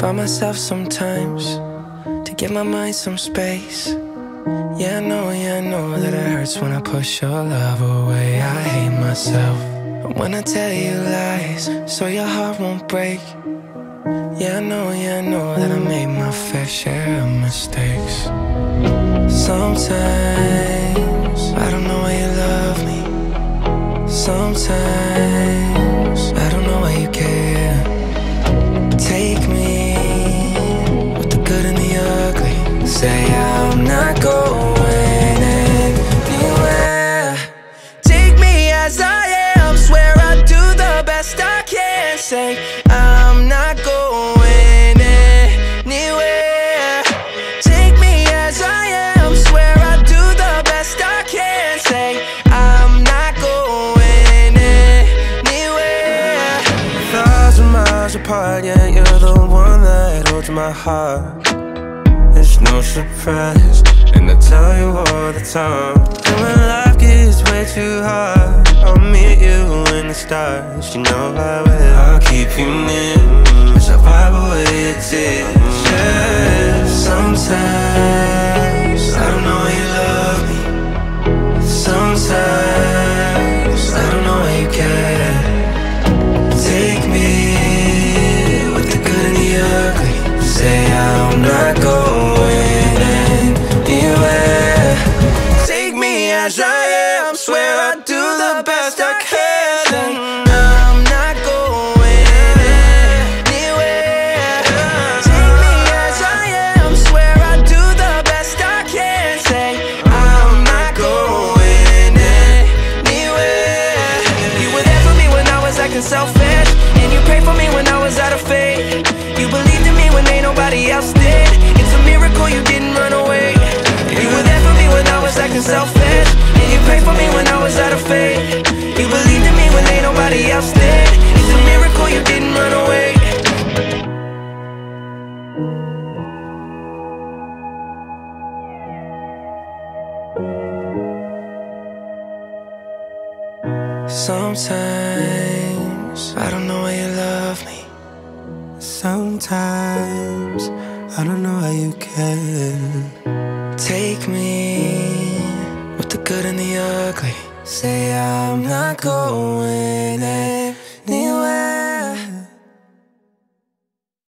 by myself sometimes to give my mind some space. Yeah, I know that it hurts when I push your love away. I hate myself when I tell you lies so your heart won't break. Yeah, I know that I made my fair share of mistakes. Sometimes I don't know why you love me. Sometimes I don't know why you care. Take me with the good and the ugly. Say I'm not going anywhere. Take me as I am. Swear I'll do the best I can. Say I'm not going anywhere. Take me as I am. Swear I'll do the best I can. Say I'm not going anywhere. 1,000 miles apart, yeah, you're the one that holds my heart. It's no surprise, and I tell you all the time. And when life gets way too hard, I'll meet you in the stars. You know I will. I'll keep you near as I wipe away your tears. Yeah, sometimes I don't know why you love me. Sometimes I don't know why you care. Take me with the good and the ugly. Say I'm not going anywhere. Take me as I am. Swear I'll do the best I can. Say I'm not going anywhere. Take me as I am. Swear I'll do the best I can. Say I'm not going anywhere. You were there for me when I was acting selfish, and you prayed for me when I was out of faith. You believed in me when ain't nobody else did. It's a miracle you didn't run away. You were there for me when I was acting selfish, and you prayed for me when I was out of faith. You believed in me when ain't nobody else did. It's a miracle you didn't run away. Sometimes I don't know why you love me. Sometimes I don't know how you can. Take me with the good and the ugly. Say I'm not going anywhere.